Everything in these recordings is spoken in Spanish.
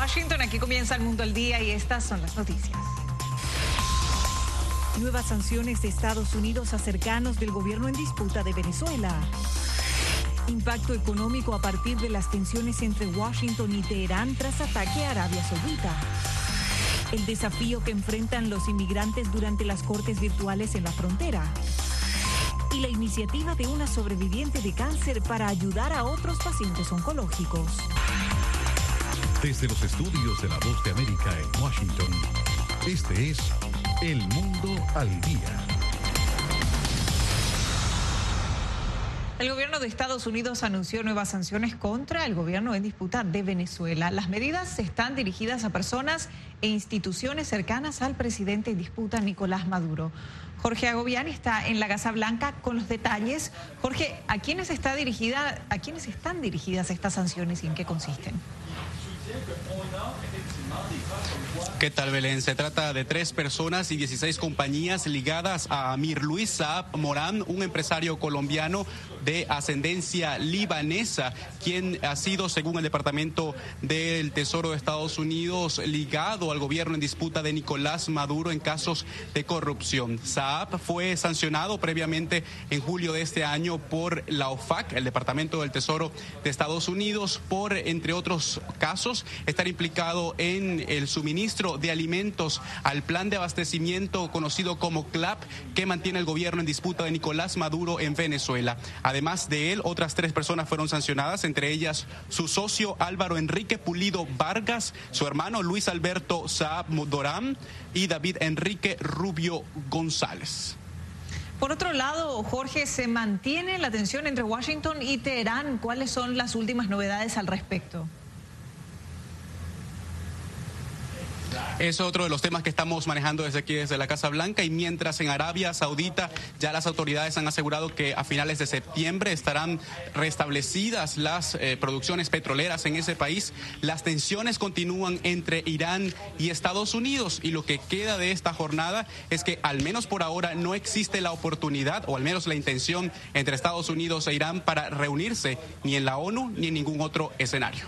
Washington, aquí comienza El Mundo al Día y estas son las noticias. Nuevas sanciones de Estados Unidos a cercanos del gobierno en disputa de Venezuela. Impacto económico a partir de las tensiones entre Washington y Teherán tras ataque a Arabia Saudita. El desafío que enfrentan los inmigrantes durante las cortes virtuales en la frontera. Y la iniciativa de una sobreviviente de cáncer para ayudar a otros pacientes oncológicos. Desde los estudios de La Voz de América en Washington, este es El Mundo al Día. El gobierno de Estados Unidos anunció nuevas sanciones contra el gobierno en disputa de Venezuela. Las medidas están dirigidas a personas e instituciones cercanas al presidente en disputa, Nicolás Maduro. Jorge Agobián está en la Casa Blanca con los detalles. Jorge, ¿a quiénes están dirigidas estas sanciones y en qué consisten? ¿Qué tal, Belén? Se trata de 3 personas y 16 compañías ligadas a Amir Luis Saab Morán, un empresario colombiano de ascendencia libanesa, quien ha sido, según el Departamento del Tesoro de Estados Unidos, ligado al gobierno en disputa de Nicolás Maduro en casos de corrupción. Saab fue sancionado previamente en julio de este año por la OFAC, el Departamento del Tesoro de Estados Unidos, por, entre otros casos, estar implicado en el suministro de alimentos al plan de abastecimiento conocido como CLAP, que mantiene el gobierno en disputa de Nicolás Maduro en Venezuela. Además de él, otras 3 personas fueron sancionadas, entre ellas su socio Álvaro Enrique Pulido Vargas, su hermano Luis Alberto Saab Dorán y David Enrique Rubio González. Por otro lado, Jorge, se mantiene la tensión entre Washington y Teherán. ¿Cuáles son las últimas novedades al respecto? Es otro de los temas que estamos manejando desde aquí, desde la Casa Blanca, y mientras en Arabia Saudita ya las autoridades han asegurado que a finales de septiembre estarán restablecidas las producciones petroleras en ese país, las tensiones continúan entre Irán y Estados Unidos, y lo que queda de esta jornada es que al menos por ahora no existe la oportunidad, o al menos la intención, entre Estados Unidos e Irán para reunirse ni en la ONU ni en ningún otro escenario.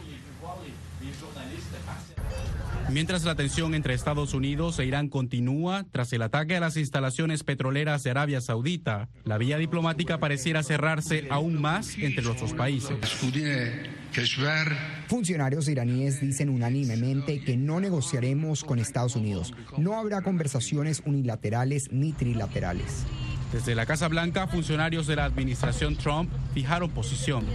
Mientras la tensión entre Estados Unidos e Irán continúa tras el ataque a las instalaciones petroleras de Arabia Saudita, la vía diplomática pareciera cerrarse aún más entre los dos países. Funcionarios iraníes dicen unánimemente que no negociaremos con Estados Unidos. No habrá conversaciones unilaterales ni trilaterales. Desde la Casa Blanca, funcionarios de la administración Trump fijaron posición.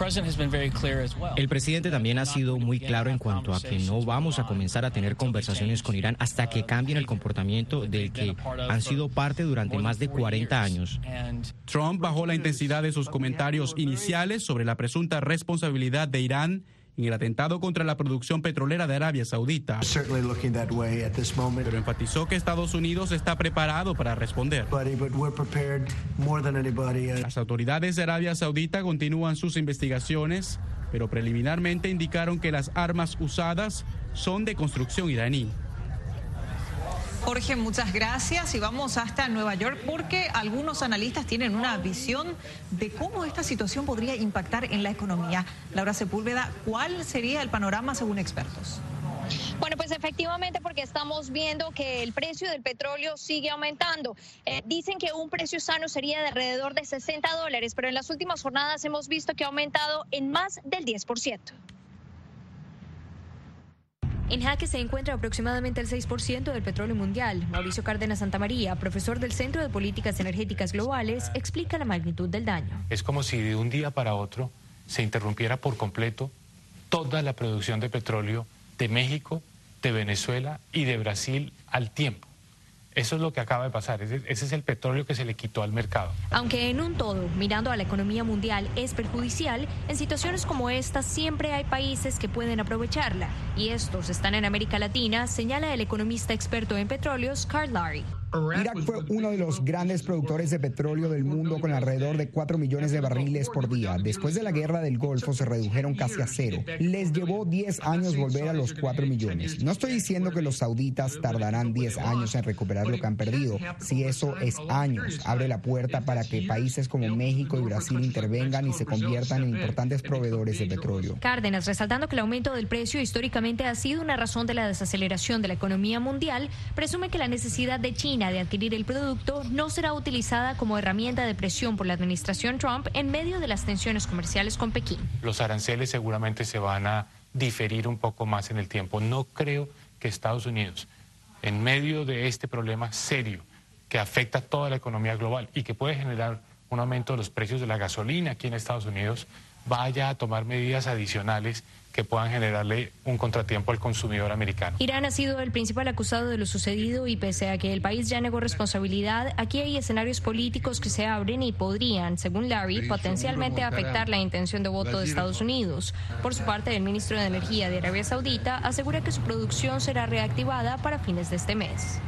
El presidente también ha sido muy claro en cuanto a que no vamos a comenzar a tener conversaciones con Irán hasta que cambien el comportamiento del que han sido parte durante más de 40 años. Trump bajó la intensidad de sus comentarios iniciales sobre la presunta responsabilidad de Irán en el atentado contra la producción petrolera de Arabia Saudita. Pero enfatizó que Estados Unidos está preparado para responder. Las autoridades de Arabia Saudita continúan sus investigaciones, pero preliminarmente indicaron que las armas usadas son de construcción iraní. Jorge, muchas gracias y vamos hasta Nueva York porque algunos analistas tienen una visión de cómo esta situación podría impactar en la economía. Laura Sepúlveda, ¿cuál sería el panorama según expertos? Bueno, pues efectivamente, porque estamos viendo que el precio del petróleo sigue aumentando. Dicen que un precio sano sería de alrededor de $60, pero en las últimas jornadas hemos visto que ha aumentado en más del 10%. En jaque se encuentra aproximadamente el 6% del petróleo mundial. Mauricio Cárdenas Santamaría, profesor del Centro de Políticas Energéticas Globales, explica la magnitud del daño. Es como si de un día para otro se interrumpiera por completo toda la producción de petróleo de México, de Venezuela y de Brasil al tiempo. Eso es lo que acaba de pasar, ese es el petróleo que se le quitó al mercado. Aunque en un todo, mirando a la economía mundial, es perjudicial, en situaciones como esta siempre hay países que pueden aprovecharla. Y estos están en América Latina, señala el economista experto en petróleos, Carl Larry. Irak fue uno de los grandes productores de petróleo del mundo con alrededor de 4 millones de barriles por día. Después de la guerra del Golfo se redujeron casi a 0. Les llevó 10 años volver a los 4 millones. No estoy diciendo que los sauditas tardarán 10 años en recuperar lo que han perdido. Si eso es años, abre la puerta para que países como México y Brasil intervengan y se conviertan en importantes proveedores de petróleo. Cárdenas, resaltando que el aumento del precio históricamente históricamente ha sido una razón de la desaceleración de la economía mundial, presume que la necesidad de China de adquirir el producto no será utilizada como herramienta de presión por la administración Trump en medio de las tensiones comerciales con Pekín. Los aranceles seguramente se van a diferir un poco más en el tiempo. No creo que Estados Unidos, en medio de este problema serio que afecta a toda la economía global y que puede generar un aumento de los precios de la gasolina aquí en Estados Unidos, vaya a tomar medidas adicionales que puedan generarle un contratiempo al consumidor americano. Irán ha sido el principal acusado de lo sucedido y pese a que el país ya negó responsabilidad, aquí hay escenarios políticos que se abren y podrían, según Larry, potencialmente afectar la intención de voto de Estados Unidos. Por su parte, el ministro de Energía de Arabia Saudita asegura que su producción será reactivada para fines de este mes.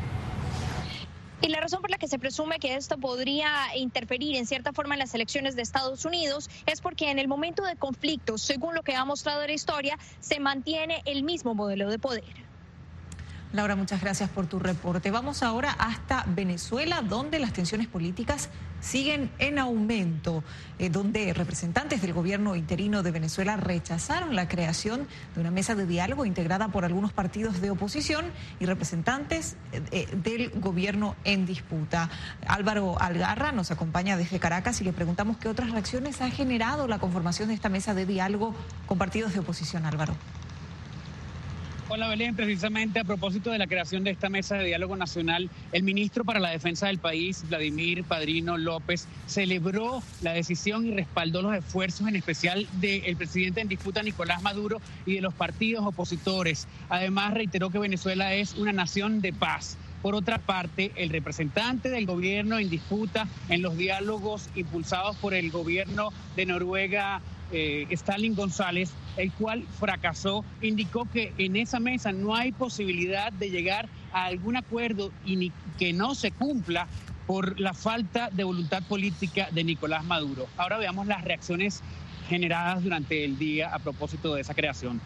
Y la razón por la que se presume que esto podría interferir en cierta forma en las elecciones de Estados Unidos es porque en el momento de conflicto, según lo que ha mostrado la historia, se mantiene el mismo modelo de poder. Laura, muchas gracias por tu reporte. Vamos ahora hasta Venezuela, donde las tensiones políticas siguen en aumento, donde representantes del gobierno interino de Venezuela rechazaron la creación de una mesa de diálogo integrada por algunos partidos de oposición y representantes del gobierno en disputa. Álvaro Algarra nos acompaña desde Caracas y le preguntamos qué otras reacciones ha generado la conformación de esta mesa de diálogo con partidos de oposición. Álvaro. Hola Belén, precisamente a propósito de la creación de esta mesa de diálogo nacional, el ministro para la Defensa del país, Vladimir Padrino López, celebró la decisión y respaldó los esfuerzos en especial del presidente en disputa Nicolás Maduro y de los partidos opositores. Además reiteró que Venezuela es una nación de paz. Por otra parte, el representante del gobierno en disputa en los diálogos impulsados por el gobierno de Noruega, Stalin González, el cual fracasó, indicó que en esa mesa no hay posibilidad de llegar a algún acuerdo y ni que no se cumpla por la falta de voluntad política de Nicolás Maduro. Ahora veamos las reacciones generadas durante el día a propósito de esa creación.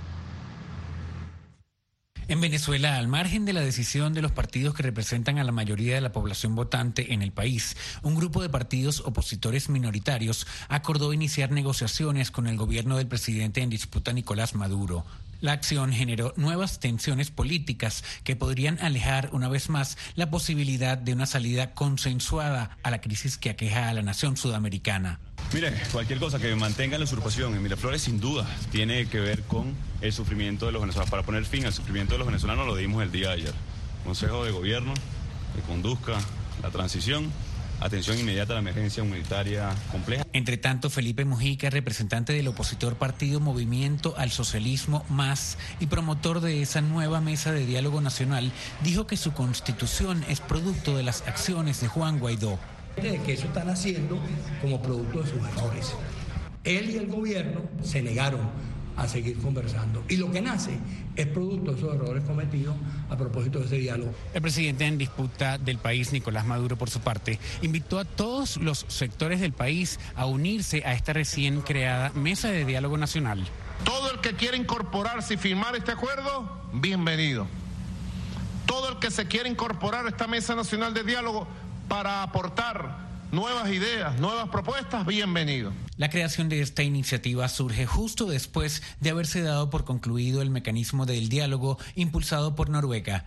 En Venezuela, al margen de la decisión de los partidos que representan a la mayoría de la población votante en el país, un grupo de partidos opositores minoritarios acordó iniciar negociaciones con el gobierno del presidente en disputa Nicolás Maduro. La acción generó nuevas tensiones políticas que podrían alejar una vez más la posibilidad de una salida consensuada a la crisis que aqueja a la nación sudamericana. Mire, cualquier cosa que mantenga la usurpación en Miraflores sin duda tiene que ver con el sufrimiento de los venezolanos. Para poner fin al sufrimiento de los venezolanos lo dimos el día de ayer. Consejo de Gobierno que conduzca la transición. Atención inmediata a la emergencia humanitaria compleja. Entre tanto, Felipe Mujica, representante del opositor partido Movimiento al Socialismo Más y promotor de esa nueva mesa de diálogo nacional, dijo que su constitución es producto de las acciones de Juan Guaidó. De que eso están haciendo como producto de sus errores. Él y el gobierno se negaron a seguir conversando. Y lo que nace es producto de esos errores cometidos a propósito de ese diálogo. El presidente en disputa del país, Nicolás Maduro, por su parte, invitó a todos los sectores del país a unirse a esta recién creada mesa de diálogo nacional. Todo el que quiera incorporarse y firmar este acuerdo, bienvenido. Todo el que se quiera incorporar a esta mesa nacional de diálogo para aportar nuevas ideas, nuevas propuestas, bienvenido. La creación de esta iniciativa surge justo después de haberse dado por concluido el mecanismo del diálogo impulsado por Noruega.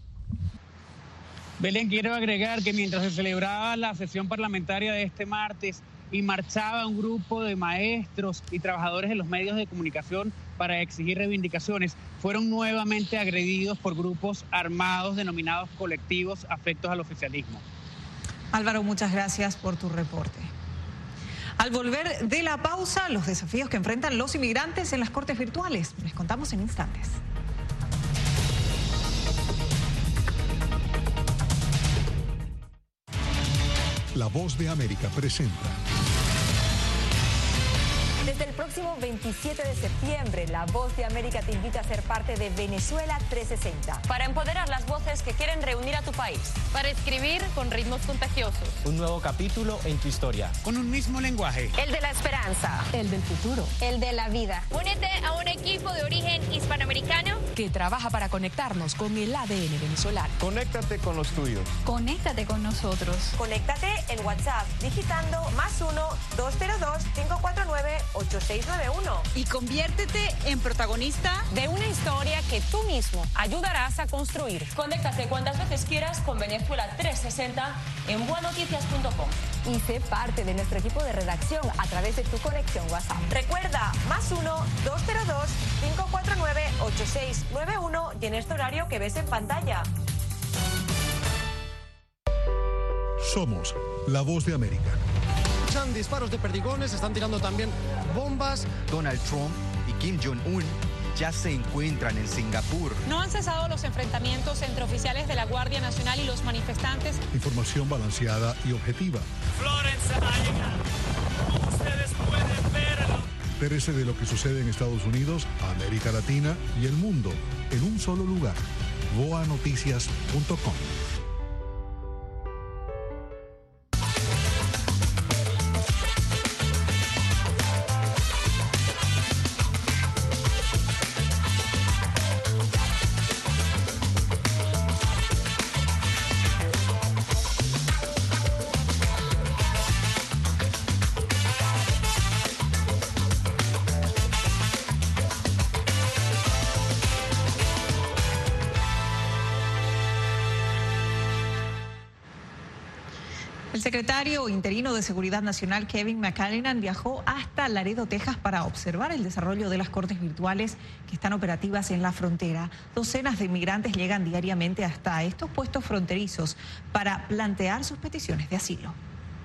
Belén, quiero agregar que mientras se celebraba la sesión parlamentaria de este martes y marchaba un grupo de maestros y trabajadores de los medios de comunicación para exigir reivindicaciones, fueron nuevamente agredidos por grupos armados denominados colectivos afectos al oficialismo. Álvaro, muchas gracias por tu reporte. Al volver de la pausa, los desafíos que enfrentan los inmigrantes en las cortes virtuales. Les contamos en instantes. La Voz de América presenta. Desde el próximo 27 de septiembre, La Voz de América te invita a ser parte de Venezuela 360. Para empoderar las voces que quieren reunir a tu país. Para escribir con ritmos contagiosos. Un nuevo capítulo en tu historia. Con un mismo lenguaje. El de la esperanza. El del futuro. El de la vida. Únete a un equipo de origen hispanoamericano que trabaja para conectarnos con el ADN venezolano. Conéctate con los tuyos. Conéctate con nosotros. Conéctate en WhatsApp digitando +1-202-549-8691. Y conviértete en protagonista de una historia que tú mismo ayudarás a construir. Conéctate cuantas veces quieras con Venezuela 360 en buenoticias.com. Y sé parte de nuestro equipo de redacción a través de tu conexión WhatsApp. Recuerda, +1-202-549-8691 y en este horario que ves en pantalla. Somos la voz de América. Escuchan disparos de perdigones, están tirando también bombas. Donald Trump y Kim Jong-un ya se encuentran en Singapur. No han cesado los enfrentamientos entre oficiales de la Guardia Nacional y los manifestantes. Información balanceada y objetiva. Florence ha llegado. Ustedes pueden verlo. Entérese de lo que sucede en Estados Unidos, América Latina y el mundo en un solo lugar. voanoticias.com. El secretario interino de Seguridad Nacional, Kevin McAleenan, viajó hasta Laredo, Texas, para observar el desarrollo de las cortes virtuales que están operativas en la frontera. Docenas de inmigrantes llegan diariamente hasta estos puestos fronterizos para plantear sus peticiones de asilo.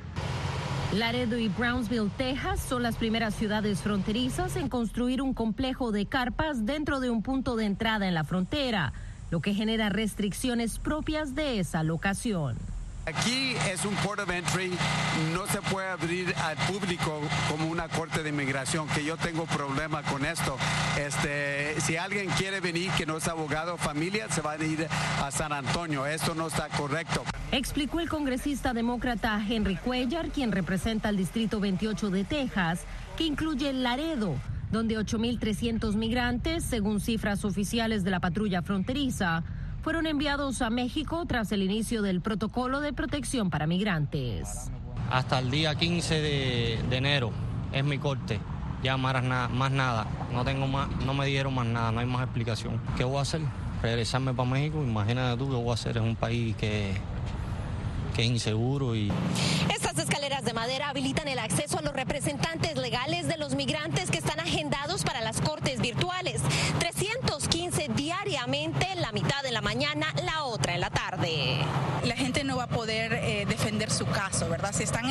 Laredo y Brownsville, Texas, son las primeras ciudades fronterizas en construir un complejo de carpas dentro de un punto de entrada en la frontera, lo que genera restricciones propias de esa locación. Aquí es un port of entry, no se puede abrir al público como una corte de inmigración, que yo tengo problema con esto. Si alguien quiere venir que no es abogado o familia, se va a ir a San Antonio. Esto no está correcto. Explicó el congresista demócrata Henry Cuellar, quien representa el Distrito 28 de Texas, que incluye Laredo, donde 8.300 migrantes, según cifras oficiales de la patrulla fronteriza, fueron enviados a México tras el inicio del protocolo de protección para migrantes. Hasta el día 15 de enero es mi corte, ya más nada, no me dieron más nada, no hay más explicación. ¿Qué voy a hacer? Regresarme para México, imagínate tú, ¿qué voy a hacer? Es un país que es inseguro y... Estas escaleras de madera habilitan el acceso a los representantes legales de los migrantes que están agendados para las cortes virtuales. 315 diariamente, la mitad en la mañana, la otra en la tarde. La gente no va a poder defender su caso, ¿verdad? Si están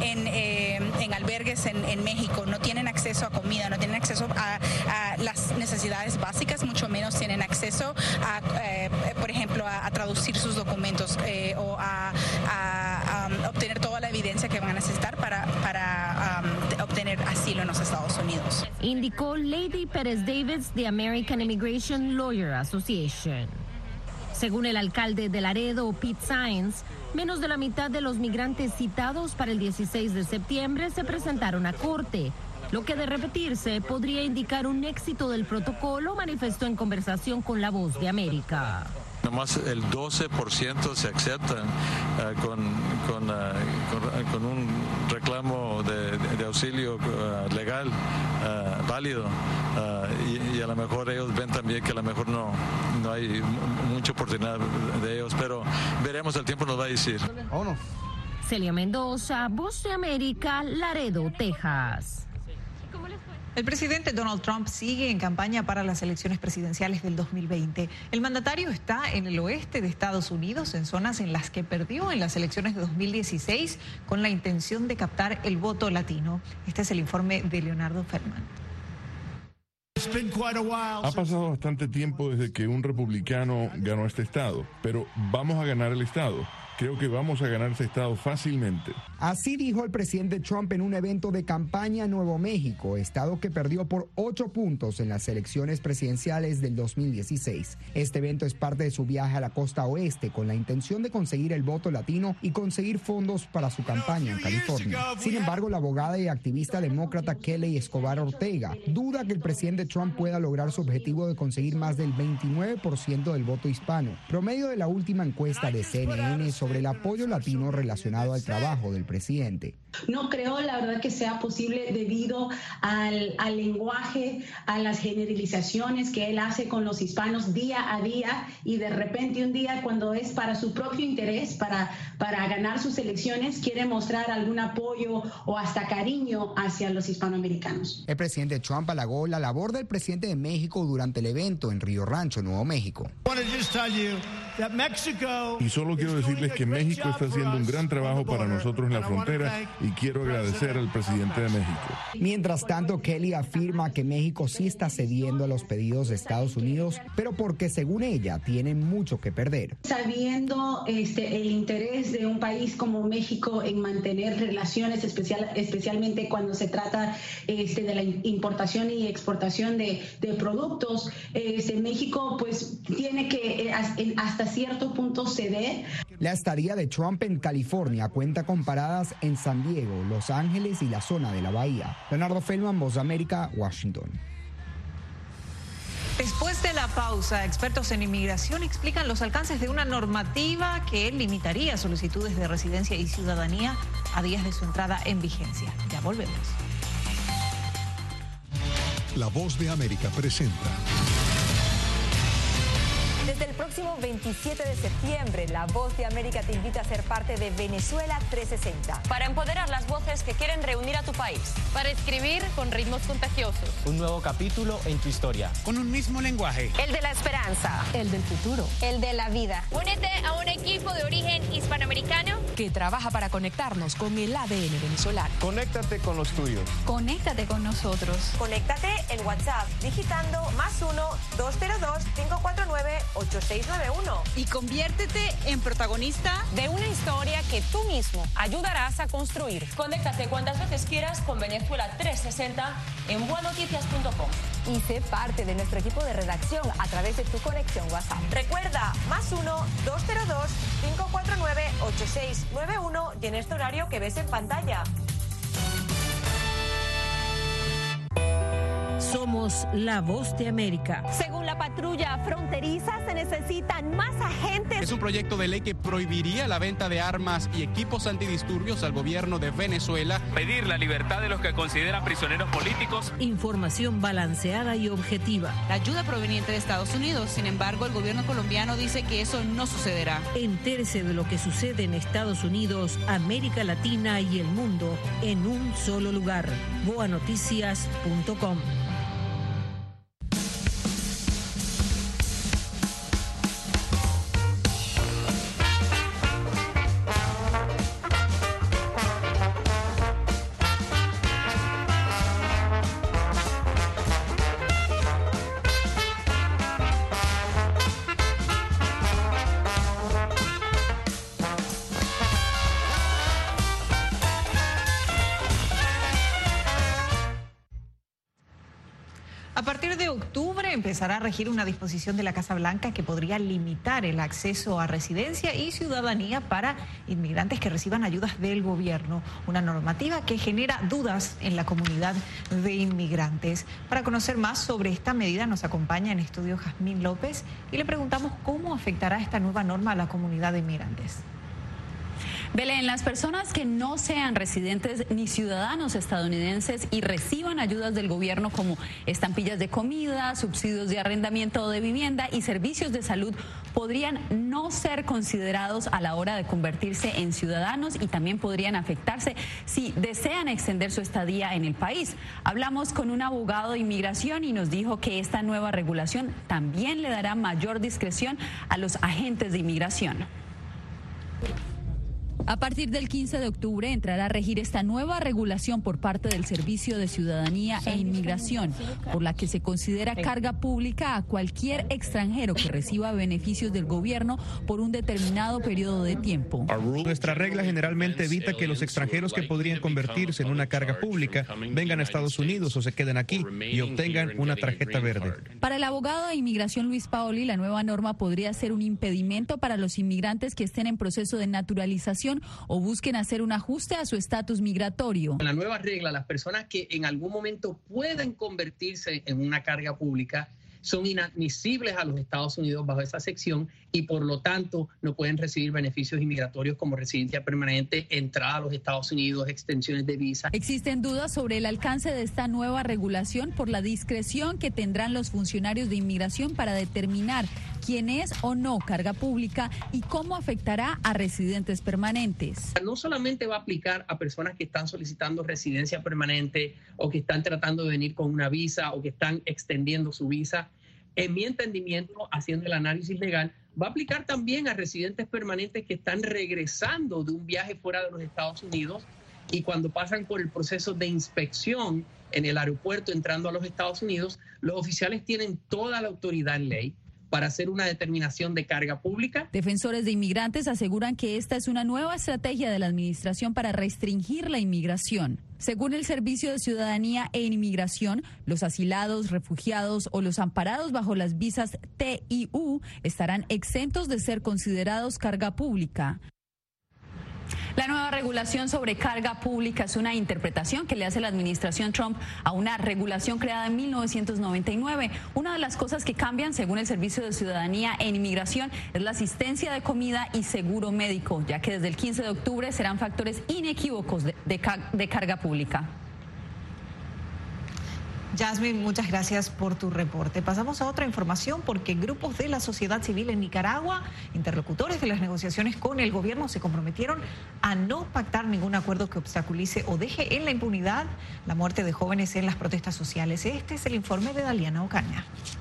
en albergues en México, no tienen acceso a comida, no tienen acceso a las necesidades básicas, mucho menos tienen acceso a, por ejemplo, a traducir sus documentos o a obtener toda la evidencia que van a necesitar para obtener asilo en los Estados Unidos. Indicó Lady Pérez Davids de American Immigration Lawyer Association. Según el alcalde de Laredo, Pete Saenz, menos de la mitad de los migrantes citados para el 16 de septiembre se presentaron a corte, lo que de repetirse podría indicar un éxito del protocolo, manifestó en conversación con La Voz de América. Nomás el 12% se aceptan con un reclamo de auxilio legal válido y a lo mejor ellos ven también que a lo mejor no hay mucha oportunidad de ellos, pero veremos, el tiempo nos va a decir. Celia Mendoza, Voz de América, Laredo, Texas. El presidente Donald Trump sigue en campaña para las elecciones presidenciales del 2020. El mandatario está en el oeste de Estados Unidos, en zonas en las que perdió en las elecciones de 2016 con la intención de captar el voto latino. Este es el informe de Leonardo Feldman. Ha pasado bastante tiempo desde que un republicano ganó este estado, pero vamos a ganar el estado. Creo que vamos a ganar este estado fácilmente. Así dijo el presidente Trump en un evento de campaña en Nuevo México, estado que perdió por 8 puntos en las elecciones presidenciales del 2016. Este evento es parte de su viaje a la costa oeste con la intención de conseguir el voto latino y conseguir fondos para su campaña en California. Sin embargo, la abogada y activista demócrata Kelly Escobar Ortega duda que el presidente Trump pueda lograr su objetivo de conseguir más del 29% del voto hispano, promedio de la última encuesta de CNN sobre el apoyo latino relacionado al trabajo del presidente. No creo, la verdad, que sea posible debido al lenguaje, a las generalizaciones que él hace con los hispanos día a día, y de repente un día, cuando es para su propio interés, para ganar sus elecciones, quiere mostrar algún apoyo o hasta cariño hacia los hispanoamericanos. El presidente Trump halagó la labor del presidente de México durante el evento en Río Rancho, Nuevo México. Y solo quiero decirles que México está haciendo un gran trabajo para nosotros en la frontera y quiero agradecer al presidente de México. Mientras tanto, Kelly afirma que México sí está cediendo a los pedidos de Estados Unidos, pero porque según ella tienen mucho que perder. Sabiendo el interés de un país como México en mantener relaciones, especialmente cuando se trata de la importación y exportación de productos, México pues tiene que hasta cierto punto ceder. La estadía de Trump en California cuenta con paradas en San Diego, Los Ángeles y la zona de la Bahía. Leonardo Feldman, Voz de América, Washington. Después de la pausa, expertos en inmigración explican los alcances de una normativa que limitaría solicitudes de residencia y ciudadanía a días de su entrada en vigencia. Ya volvemos. La Voz de América presenta. Desde el próximo 27 de septiembre, La Voz de América te invita a ser parte de Venezuela 360. Para empoderar las voces que quieren reunir a tu país. Para escribir con ritmos contagiosos. Un nuevo capítulo en tu historia. Con un mismo lenguaje. El de la esperanza. El del futuro. El de la vida. Únete a un equipo de origen hispanoamericano que trabaja para conectarnos con el ADN venezolano. Conéctate con los tuyos. Conéctate con nosotros. Conéctate en WhatsApp digitando +1-202-549-8691. Y conviértete en protagonista de una historia que tú mismo ayudarás a construir. Conéctate cuantas veces quieras con Venezuela 360 en buenoticias.com. Y sé parte de nuestro equipo de redacción a través de tu conexión WhatsApp. Recuerda, +1-202-549-8691 y en este horario que ves en pantalla. Somos la Voz de América. Según la patrulla fronteriza, se necesitan más agentes. Es un proyecto de ley que prohibiría la venta de armas y equipos antidisturbios al gobierno de Venezuela. Pedir la libertad de los que consideran prisioneros políticos. Información balanceada y objetiva. la ayuda proveniente de Estados Unidos. Sin embargo, el gobierno colombiano dice que eso no sucederá. Entérese de lo que sucede en Estados Unidos, América Latina y el mundo en un solo lugar. boanoticias.com. A partir de octubre empezará a regir una disposición de la Casa Blanca que podría limitar el acceso a residencia y ciudadanía para inmigrantes que reciban ayudas del gobierno. Una normativa que genera dudas en la comunidad de inmigrantes. Para conocer más sobre esta medida nos acompaña en estudio Jazmín López y le preguntamos cómo afectará esta nueva norma a la comunidad de inmigrantes. Belén, las personas que no sean residentes ni ciudadanos estadounidenses y reciban ayudas del gobierno como estampillas de comida, subsidios de arrendamiento de vivienda y servicios de salud podrían no ser considerados a la hora de convertirse en ciudadanos y también podrían afectarse si desean extender su estadía en el país. Hablamos con un abogado de inmigración y nos dijo que esta nueva regulación también le dará mayor discreción a los agentes de inmigración. A partir del 15 de octubre entrará a regir esta nueva regulación por parte del Servicio de Ciudadanía e Inmigración, por la que se considera carga pública a cualquier extranjero que reciba beneficios del gobierno por un determinado periodo de tiempo. Nuestra regla generalmente evita que los extranjeros que podrían convertirse en una carga pública vengan a Estados Unidos o se queden aquí y obtengan una tarjeta verde. Para el abogado de inmigración Luis Paoli, la nueva norma podría ser un impedimento para los inmigrantes que estén en proceso de naturalización o busquen hacer un ajuste a su estatus migratorio. En la nueva regla, las personas que en algún momento pueden convertirse en una carga pública son inadmisibles a los Estados Unidos bajo esa sección y por lo tanto no pueden recibir beneficios inmigratorios como residencia permanente, entrada a los Estados Unidos, extensiones de visa. Existen dudas sobre el alcance de esta nueva regulación por la discreción que tendrán los funcionarios de inmigración para determinar quién es o no carga pública y cómo afectará a residentes permanentes. No solamente va a aplicar a personas que están solicitando residencia permanente o que están tratando de venir con una visa o que están extendiendo su visa. En mi entendimiento, haciendo el análisis legal, va a aplicar también a residentes permanentes que están regresando de un viaje fuera de los Estados Unidos y cuando pasan por el proceso de inspección en el aeropuerto entrando a los Estados Unidos, los oficiales tienen toda la autoridad en ley para hacer una determinación de carga pública. Defensores de inmigrantes aseguran que esta es una nueva estrategia de la administración para restringir la inmigración. Según el Servicio de Ciudadanía e Inmigración, los asilados, refugiados o los amparados bajo las visas TIU estarán exentos de ser considerados carga pública. La nueva regulación sobre carga pública es una interpretación que le hace la administración Trump a una regulación creada en 1999. Una de las cosas que cambian, según el Servicio de Ciudadanía e Inmigración, es la asistencia de comida y seguro médico, ya que desde el 15 de octubre serán factores inequívocos de carga pública. Yasmin, muchas gracias por tu reporte. Pasamos a otra información porque grupos de la sociedad civil en Nicaragua, interlocutores de las negociaciones con el gobierno, se comprometieron a no pactar ningún acuerdo que obstaculice o deje en la impunidad la muerte de jóvenes en las protestas sociales. Este es el informe de Daliana Ocaña.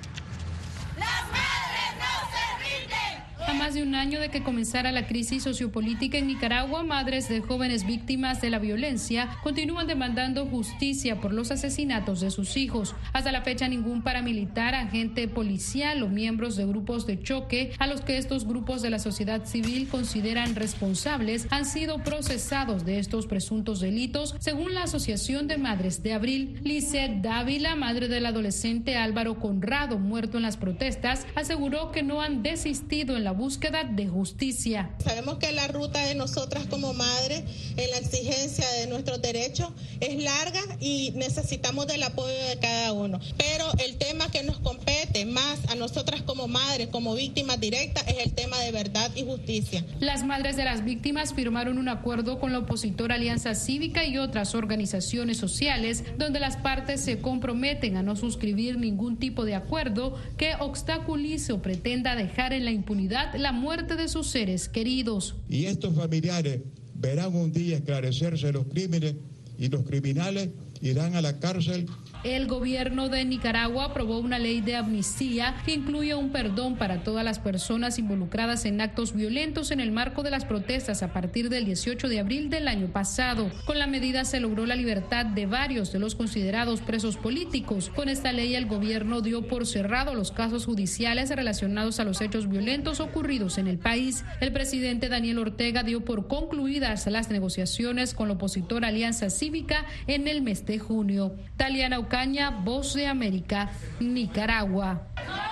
A más de un año de que comenzara la crisis sociopolítica en Nicaragua, madres de jóvenes víctimas de la violencia continúan demandando justicia por los asesinatos de sus hijos. Hasta la fecha, ningún paramilitar, agente policial o miembros de grupos de choque a los que estos grupos de la sociedad civil consideran responsables han sido procesados de estos presuntos delitos, según la Asociación de Madres de Abril. Lizeth Dávila, madre del adolescente Álvaro Conrado, muerto en las protestas, aseguró que no han desistido en la búsqueda de justicia. Sabemos que la ruta de nosotras como madres en la exigencia de nuestros derechos es larga y necesitamos del apoyo de cada uno. Pero el tema que nos compete más a nosotras como madres, como víctimas directas, es el tema de verdad y justicia. Las madres de las víctimas firmaron un acuerdo con la opositora Alianza Cívica y otras organizaciones sociales, donde las partes se comprometen a no suscribir ningún tipo de acuerdo que obstaculice o pretenda dejar en la impunidad la muerte de sus seres queridos. Y estos familiares verán un día esclarecerse los crímenes y los criminales irán a la cárcel. El gobierno de Nicaragua aprobó una ley de amnistía que incluye un perdón para todas las personas involucradas en actos violentos en el marco de las protestas a partir del 18 de abril del año pasado. Con la medida se logró la libertad de varios de los considerados presos políticos. Con esta ley el gobierno dio por cerrado los casos judiciales relacionados a los hechos violentos ocurridos en el país. El presidente Daniel Ortega dio por concluidas las negociaciones con la opositora Alianza Cívica en el mes de junio. Daliana Ocaña, Voz de América, Nicaragua.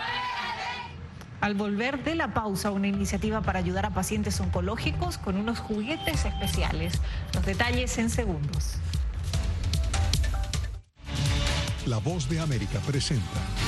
Al volver de la pausa, una iniciativa para ayudar a pacientes oncológicos con unos juguetes especiales. Los detalles en segundos. La Voz de América presenta.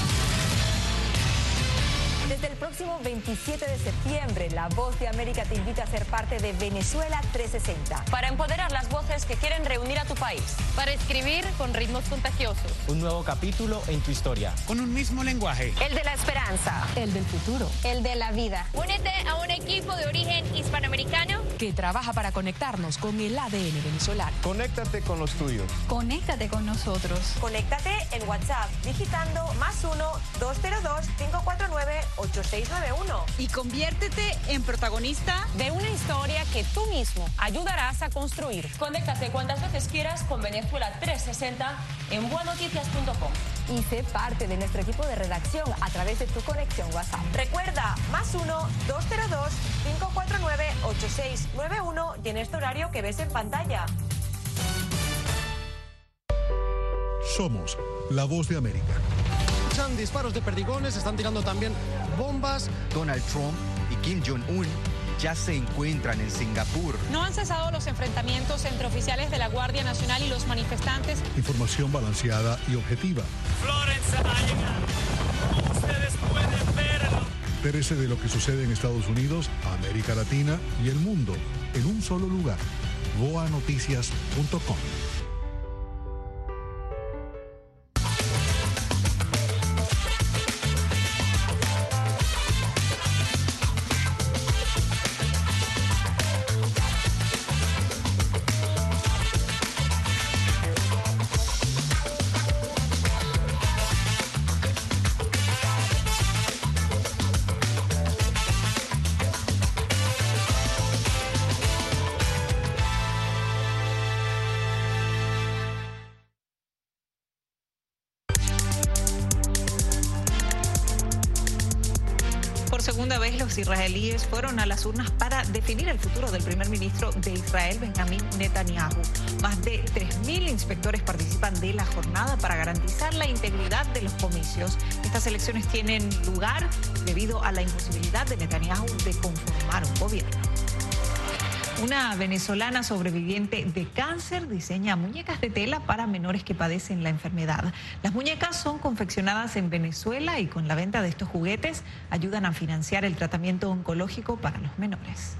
Desde el próximo 27 de septiembre, La Voz de América te invita a ser parte de Venezuela 360. Para empoderar las voces que quieren reunir a tu país. Para escribir con ritmos contagiosos. Un nuevo capítulo en tu historia. Con un mismo lenguaje. El de la esperanza. El del futuro. El de la vida. Únete a un equipo de origen hispanoamericano que trabaja para conectarnos con el ADN venezolano. Conéctate con los tuyos. Conéctate con nosotros. Conéctate en WhatsApp digitando +1 202 549 849. 8691. Y conviértete en protagonista de una historia que tú mismo ayudarás a construir. Conéctate cuantas veces quieras con Venezuela 360 en buenoticias.com. Y sé parte de nuestro equipo de redacción a través de tu conexión WhatsApp. Recuerda, +1-202-549-8691 y en este horario que ves en pantalla. Somos la voz de América. Escuchan disparos de perdigones, están tirando también bombas. Donald Trump y Kim Jong-un ya se encuentran en Singapur. No han cesado los enfrentamientos entre oficiales de la Guardia Nacional y los manifestantes. Información balanceada y objetiva. Florence ha llegado. Ustedes pueden verlo. Entérese de lo que sucede en Estados Unidos, América Latina y el mundo en un solo lugar. voanoticias.com. Segunda vez los israelíes fueron a las urnas para definir el futuro del primer ministro de Israel, Benjamín Netanyahu. Más de 3.000 inspectores participan de la jornada para garantizar la integridad de los comicios. Estas elecciones tienen lugar debido a la imposibilidad de Netanyahu de conformar un gobierno. Una venezolana sobreviviente de cáncer diseña muñecas de tela para menores que padecen la enfermedad. Las muñecas son confeccionadas en Venezuela y con la venta de estos juguetes ayudan a financiar el tratamiento oncológico para los menores.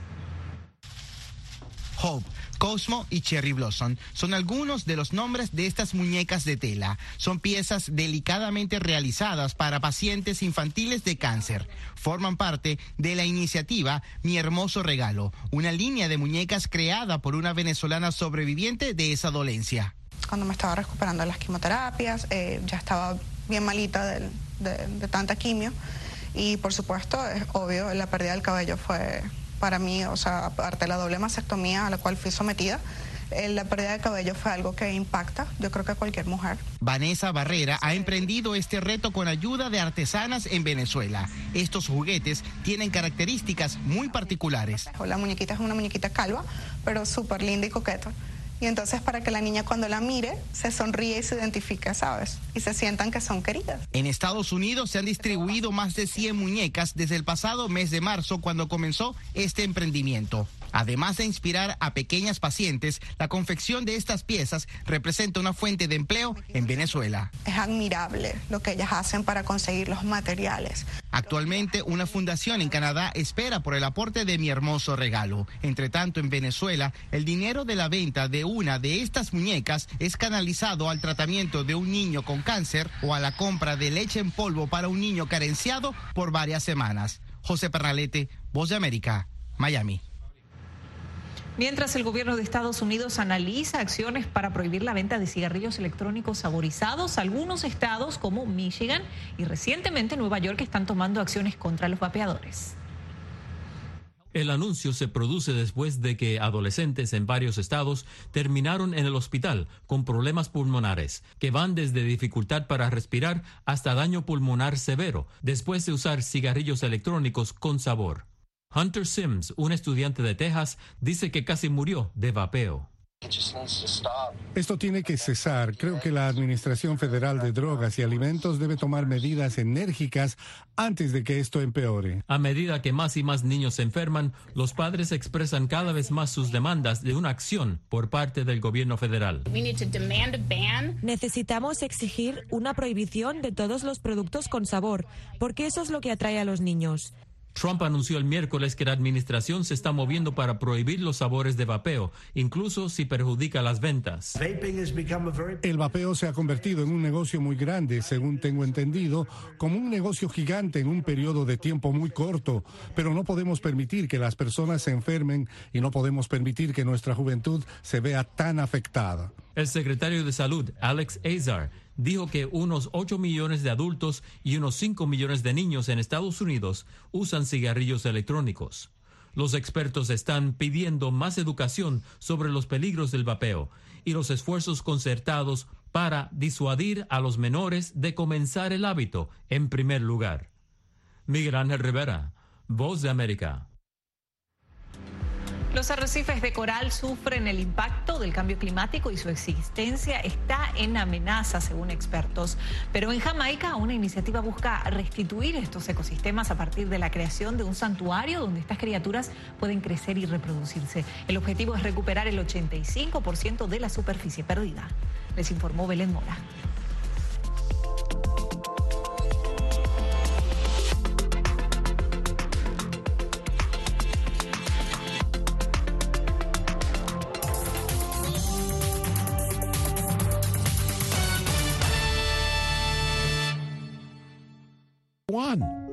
Hope, Cosmo y Cherry Blossom son algunos de los nombres de estas muñecas de tela. Son piezas delicadamente realizadas para pacientes infantiles de cáncer. Forman parte de la iniciativa Mi Hermoso Regalo, una línea de muñecas creada por una venezolana sobreviviente de esa dolencia. Cuando me estaba recuperando de las quimioterapias, ya estaba bien malita de tanta quimio y por supuesto, es obvio, la pérdida del cabello fue para mí, o sea, aparte de la doble mastectomía a la cual fui sometida, la pérdida de cabello fue algo que impacta, yo creo que a cualquier mujer. Vanessa Barrera ha emprendido este reto con ayuda de artesanas en Venezuela. Estos juguetes tienen características muy particulares. La muñequita es una muñequita calva, pero súper linda y coqueta. Y entonces para que la niña cuando la mire se sonríe y se identifique, ¿sabes? Y se sientan que son queridas. En Estados Unidos se han distribuido más de 100 muñecas desde el pasado mes de marzo cuando comenzó este emprendimiento. Además de inspirar a pequeñas pacientes, la confección de estas piezas representa una fuente de empleo en Venezuela. Es admirable lo que ellas hacen para conseguir los materiales. Actualmente, una fundación en Canadá espera por el aporte de Mi Hermoso Regalo. Entre tanto, en Venezuela, el dinero de la venta de una de estas muñecas es canalizado al tratamiento de un niño con cáncer o a la compra de leche en polvo para un niño carenciado por varias semanas. José Pernalete, Voz de América, Miami. Mientras el gobierno de Estados Unidos analiza acciones para prohibir la venta de cigarrillos electrónicos saborizados, algunos estados como Michigan y recientemente Nueva York están tomando acciones contra los vapeadores. El anuncio se produce después de que adolescentes en varios estados terminaron en el hospital con problemas pulmonares, que van desde dificultad para respirar hasta daño pulmonar severo, después de usar cigarrillos electrónicos con sabor. Hunter Sims, un estudiante de Texas, dice que casi murió de vapeo. Esto tiene que cesar. Creo que la Administración Federal de Drogas y Alimentos debe tomar medidas enérgicas antes de que esto empeore. A medida que más y más niños se enferman, los padres expresan cada vez más sus demandas de una acción por parte del gobierno federal. Necesitamos exigir una prohibición de todos los productos con sabor, porque eso es lo que atrae a los niños. Trump anunció el miércoles que la administración se está moviendo para prohibir los sabores de vapeo, incluso si perjudica las ventas. El vapeo se ha convertido en un negocio muy grande, según tengo entendido, como un negocio gigante en un periodo de tiempo muy corto, pero no podemos permitir que las personas se enfermen y no podemos permitir que nuestra juventud se vea tan afectada. El secretario de Salud, Alex Azar, dijo que unos 8 millones de adultos y unos 5 millones de niños en Estados Unidos usan cigarrillos electrónicos. Los expertos están pidiendo más educación sobre los peligros del vapeo y los esfuerzos concertados para disuadir a los menores de comenzar el hábito en primer lugar. Miguel Ángel Rivera, Voz de América. Los arrecifes de coral sufren el impacto del cambio climático y su existencia está en amenaza, según expertos. Pero en Jamaica, una iniciativa busca restituir estos ecosistemas a partir de la creación de un santuario donde estas criaturas pueden crecer y reproducirse. El objetivo es recuperar el 85% de la superficie perdida. Les informó Belén Mora. One.